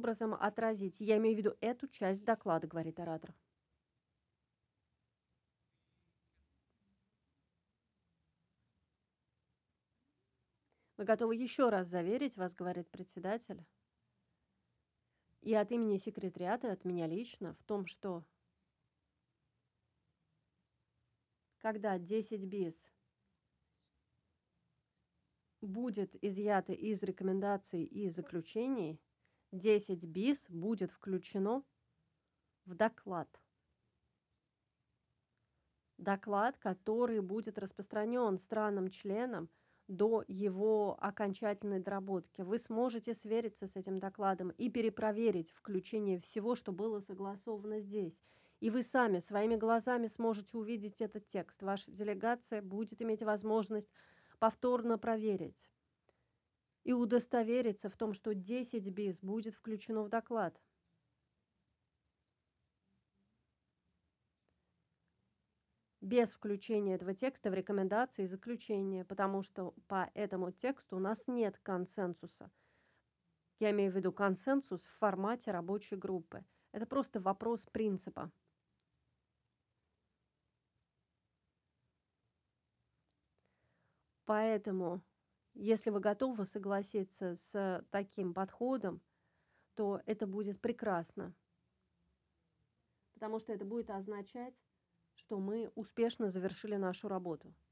образом отразить. Я имею в виду эту часть доклада, говорит оратор. Мы готовы еще раз заверить вас, говорит председатель, и от имени секретариата, и от меня лично, в том, что когда 10 bis будет изъято из рекомендаций и заключений, 10 bis будет включено в доклад. Доклад, который будет распространен странам-членам до его окончательной доработки. Вы сможете свериться с этим докладом и перепроверить включение всего, что было согласовано здесь. И вы сами своими глазами сможете увидеть этот текст. Ваша делегация будет иметь возможность повторно проверить и удостовериться в том, что 10 bis будет включено в доклад. Без включения этого текста в рекомендации и заключения, потому что по этому тексту у нас нет консенсуса. Я имею в виду консенсус в формате рабочей группы. Это просто вопрос принципа. Поэтому, если вы готовы согласиться с таким подходом, то это будет прекрасно, потому что это будет означать, что мы успешно завершили нашу работу.